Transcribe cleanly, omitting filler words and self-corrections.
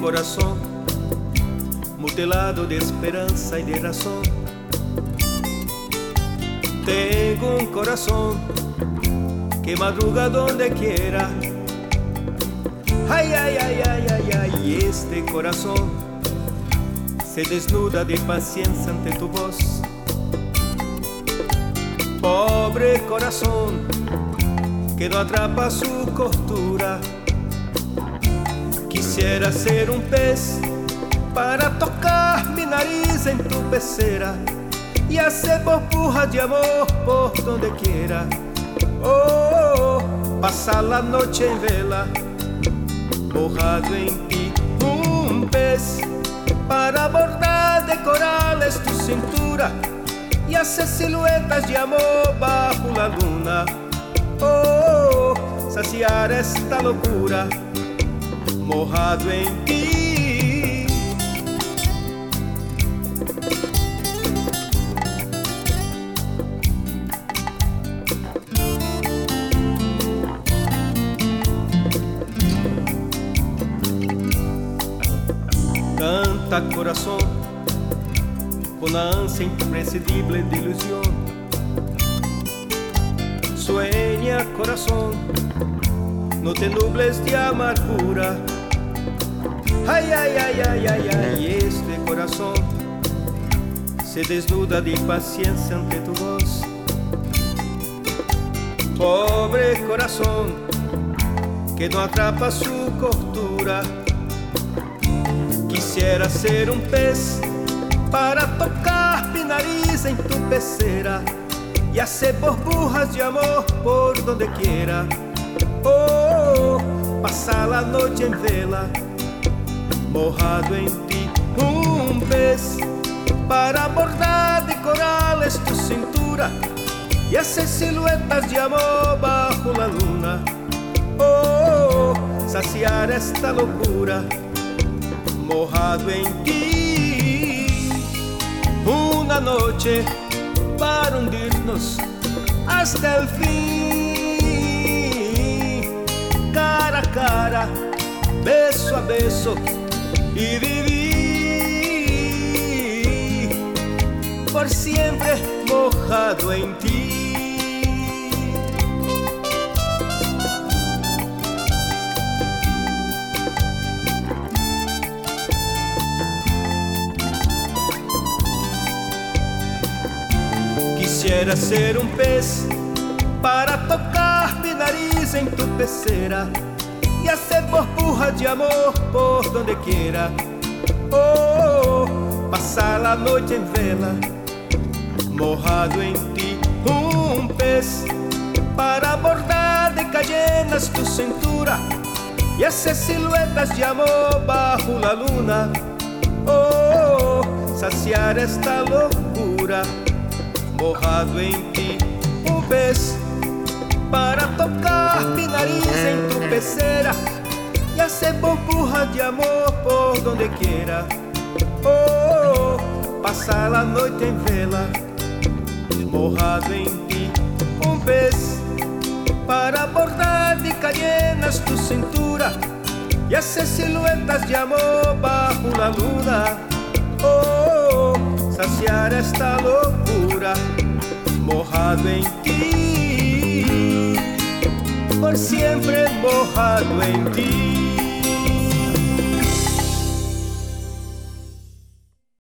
corazón mutilado de esperanza y de razón. Tengo un corazón que madruga donde quiera. Ay, ay, ay, ay, ay, ay, y este corazón se desnuda de paciencia ante tu voz. Pobre corazón que no atrapa su costura. Quisiera ser un pez para tocar mi nariz en tu pecera y hacer burbujas de amor por donde quiera. Oh, pasar la noche en vela, mojado en ti. Un pez para bordar de corales tu cintura y hacer siluetas de amor bajo la luna. Oh, saciar esta locura, mojado en ti. Canta corazón con la ansia imprescindible de ilusión. Sueña corazón, no te nubles de amargura. Ay, ay, ay, ay, ay, ay, este corazón se desnuda de paciencia ante tu voz. Pobre corazón que no atrapa su costura. Quisiera ser un pez para tocar mi nariz en tu pecera y hacer burbujas de amor por donde quiera. Oh, pasar la noche en vela, mojado en ti. Un pez para bordar de corales tu cintura y hacer siluetas de amor bajo la luna. Oh, saciar esta locura, mojado en ti. Una noche para hundirnos hasta el fin, cara a cara, beso a beso y vivir por siempre mojado en ti. Quisiera ser un pez para tocar mi nariz en tu pecera y hacer burbujas de amor por donde quiera. Oh, pasar la noche en vela, mojado en ti. Un pez para bordar de cayenas tu cintura y hacer siluetas de amor bajo la luna. Oh, saciar esta locura, mojado en ti. Un pez para tocar mi nariz en tu pecera y hacer burbujas de amor por donde quiera. Oh, pasar la noche en vela, mojado en ti. Un pez para bordar de cayenas tu cintura y hacer siluetas de amor bajo la luna. Oh, saciar esta locura, mojado en ti, por siempre mojado en ti.